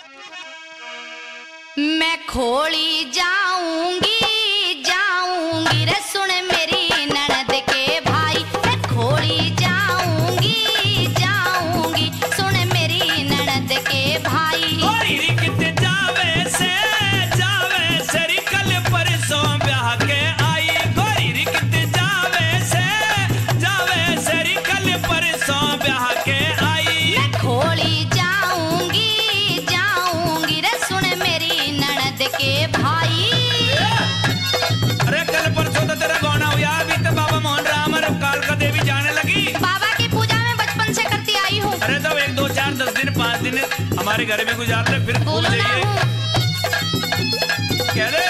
मैं खोली जाऊंगी जाऊंगी रे सुन मेरी ननद के भाई, मैं खोली जाऊंगी जाऊंगी सुन मेरी ननद के भाई। कितने जावे से कल परसों ब्याह के आई, गोरी कितने जावे से कल परसों ब्याह के आई। मैं खोली जाऊंगी जाऊंगी रे सुन मेरी ननद के भाई। अरे कल परसों तो तेरा गौना हुआ, अभी तो बाबा मोहन राम और कालका देवी जाने लगी। बाबा की पूजा में बचपन से करती आई हूँ। अरे तो 1 2 4 10 दिन 5 दिन हमारे घर में गुजार ले, फिर भूल जाइए। कह दे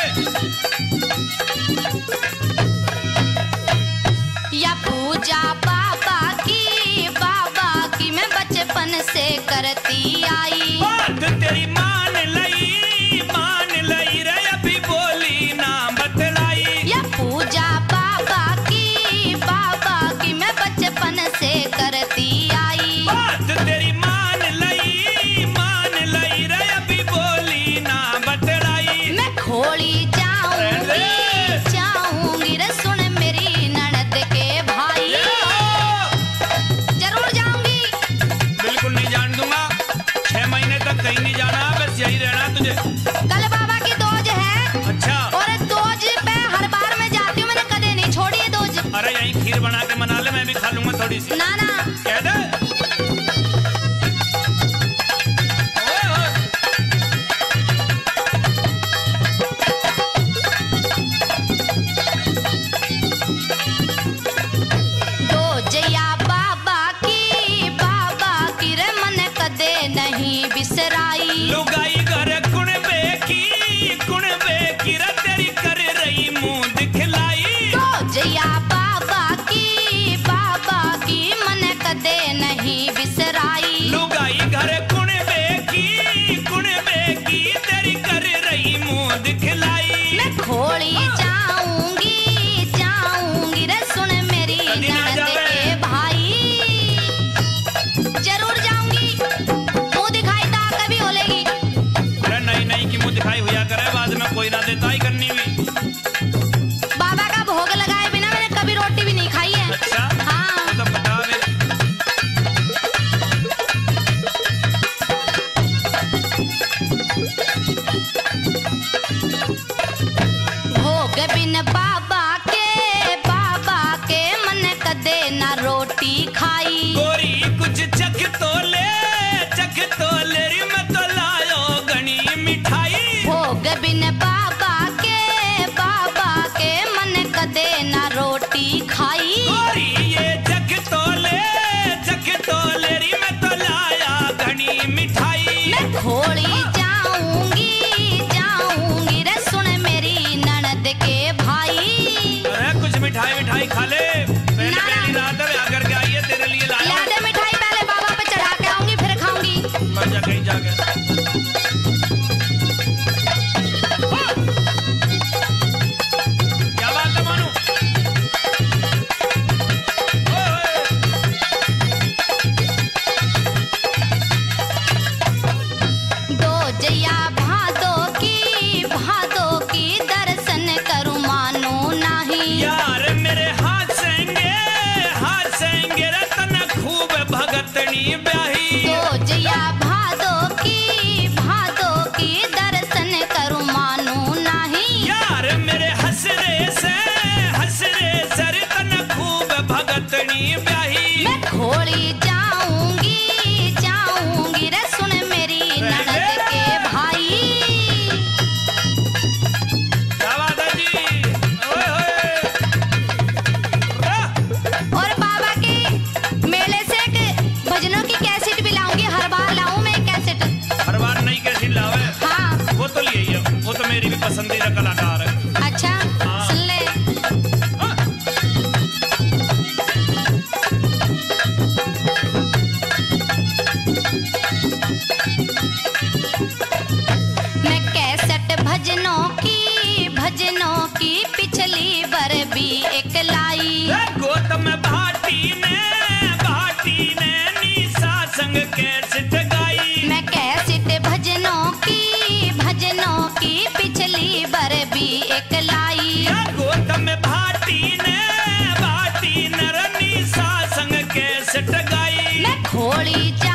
या पूजा बाबा की मैं बचपन से करती आई। बात तेरी मान लई रे, अभी बोली ना बतलाई। या पूजा बाबा की मैं बचपन से करती आई। बात तेरी मान लई रे, अभी बोली ना बतलाई। मैं खोली जाऊंगी रे सुन मेरी ननद के भाई। जरूर जाऊंगी। बिल्कुल नहीं जान दूंगा, 6 महीने तक कहीं नहीं जाना, बस यही रहना तुझे। कल बाबा की दोज है। अच्छा। और दोज पे हर बार मैं जाती हूँ, मैंने कदे नहीं छोड़ी है दोज। अरे यही खीर बना के मना ले, मैं भी खा लूंगा थोड़ी सी। ना कह दे। दोजया बाबा की रे मन कदे नहीं बिसराई। लुगाई घर कुणबे की रे, तेरी कर रही मुंह दिखलाई। दोजया बाबा की मन कदे नहीं बिसराई। लुगाई घर कुणबे की तेरी कर रही मुंह दिखलाई। मैं खोली जाऊंगी रे सुन मेरी ननद के भाई। जरूर जाऊंगी। मुंह दिखाई ता कभी होलेगी। अरे नहीं कि मुंह दिखाई हुआ करे, बाद में कोई ना देता ही करनी हुई। बाबा का भोग लगाए बिना मैंने कभी रोटी भी नहीं खाई है। अच्छा। हाँ। तो बता मेरे। भोग बिन बाबा के मन कदे ना रोटी खाई। गोरी कुछ चख तो ले री, मैं तो लायो घनी मिठाई। भोग बिन बाबा के मन कदे ना रोटी खाई। गोरी ये चख तो ले री, मैं तो लाया घनी मिठाई। मैं खोली जाऊंगी रे सुन मेरी ननद के भाई। अरे कुछ मिठाई खा ले, पहली रात है आकर के आई है, तेरे लिए लाया। ला दे मिठाई, पहले बाबा पे चढ़ा के आऊंगी फिर खाऊंगी। मर जा कहीं जाके। क्या बात है मानू? दोजया भादो की दर्शन करूं मानो नहीं। यार मेरे हाथ सेंगे रतन खूब भगतनी ब्याही। दोजया भादो की दर्शन करूं मानो नहीं। यार मेरे हसरे से रतन खूब भगतनी ब्याही। मैं खोली जाऊंगी रे सुन मेरी ननद के भाई। क्या बात है जी? ओए और बाबा के मेले से भजनों की कैसेट भी लाऊंगी। हर बार लाऊं मैं कैसेट। हर बार नई कैसी लावे? हाँ। वो तो लिए ही है, वो तो मेरी भी पसंदीदा कलाकार है। अच्छा। हाँ। सुन ले। हाँ। मैं कैसेट भजनों की पिछली बार भी एक लाई। गौतम भाटी ने निशा संग कैसेट गाई। मैं कैसेट भजनों सट गाई मैं खोली